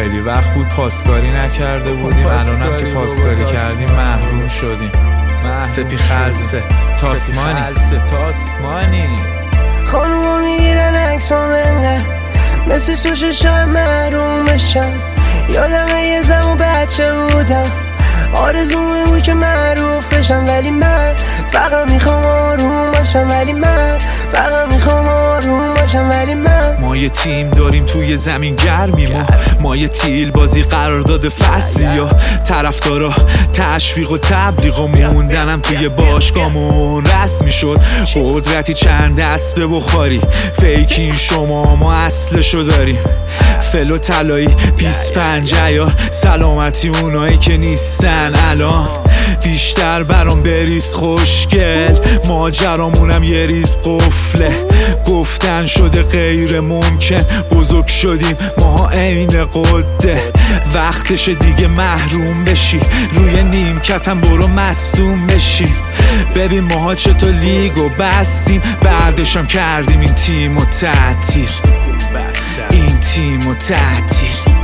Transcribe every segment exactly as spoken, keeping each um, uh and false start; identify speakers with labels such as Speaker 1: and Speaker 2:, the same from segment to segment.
Speaker 1: خیلی وقت بود پاسکاری نکرده بودیم، الانم که پاسکاری کردیم محروم شدیم. سپی خلصه تاسمانی تاسمانی
Speaker 2: خانوما میگیرن عکس ما منقدر مثل سوشو شاید محروم بشم. یادمه یه زمان بچه بودم آرزومه بود که معروف بشم، ولی من فقط میخوام آروم باشم، ولی من فقط میخوام آروم باشم، ولی من
Speaker 1: ما یه تیم داریم توی زمین گرمیم، ما یه تیل بازی قرارداد فصلی یا طرفدارا تشویق و تبلیغ و موندنم توی باشگاهمون رسمی شد. قدرتی چند دست به بخاری فیکین شما ما اصلشو داریم، فل و طلایی بیست پنج عیار سلامتی اونایی که نیستن الان. بیشتر برام بریز خوشگل ماجرامونم یه ریز قفله، گفتن شده غیر ممکن بزرگ شدیم ماها عین قده. وقتش دیگه محروم بشی روی نیمکتم برو مصدوم بشی. ببین ماها چطور لیگو بستیم بعدشم کردیم این تیمو تعطیل، این تیمو تعطیل.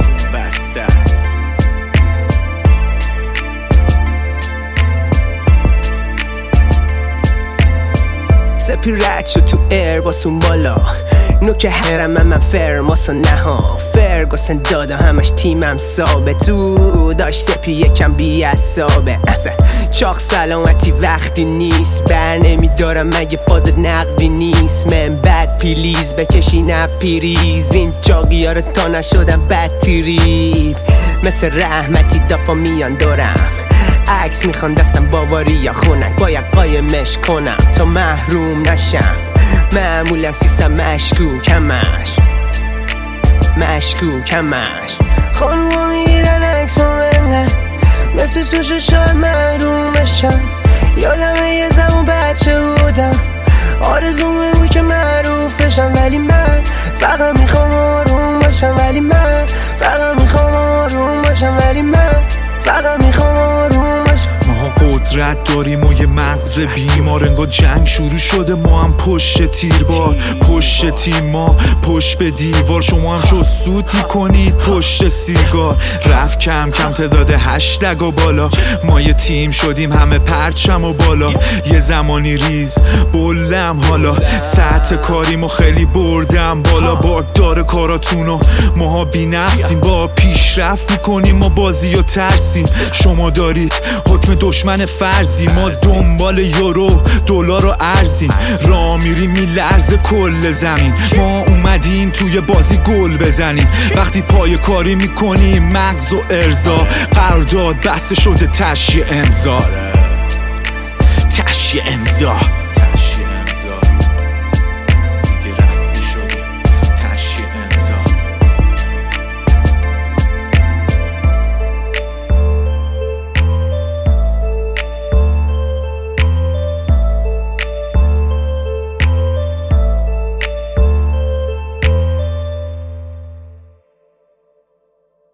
Speaker 2: سپی رد شد تو ایر باسون بالا نوکه هرم من فرماس و نها فرگوسن دادا همش تیمم ثابت تو داشت. سپی یکم بی اصابه اصلا چاق سلامتی وقتی نیست بر نمیدارم مگه فازت نقدی نیست. من بد پیلیز بکشی نپیریز این چاقی ها رو تا نشدم بد تیریب مثل رحمتی دافا میان دارم عکس میخوان دستم باواری یا خونک باید قایمش کنم تا محروم نشم. معمولا سیستم مشکوک همش مشکوک همش خانوما میگیرن عکس ما منقدر مثل سوشو شاید محروم بشم. یادمه یه زمان بچه بودم آرزومه بود که معروف بشم، ولی من فقط میخوام آروم باشم، ولی من فقط میخوام آروم باشم، ولی من فقط میخوام آروم باشم.
Speaker 1: ماها قدرت داریم و یه مغز بیمار انگار جنگ شروع شده ما هم پشت تیربار پشت تیم ما پشت به دیوار. شما هم چو سود میکنید پشت سیگار. رفت کم کم تعداد هشتگ و بالا ما یه تیم شدیم همه پرچم و بالا. یه زمانی ریز بلدم حالا سطح کاریمو خیلی بردم بالا. باک داره کاراتونو ماها بی نفسیم با پیشرفت میکنیم ما بازی و ترسیم. شما دارید حکم دشمن فرضی ما دنبال یورو دلار و ارزیم. راه میریم میلرزه کل زمین ما اومدیم توی بازی گل بزنیم. وقتی پای کاری میکنیم مغز و ارضا قرارداد بسته شده تشییع امضا تشییع امضا.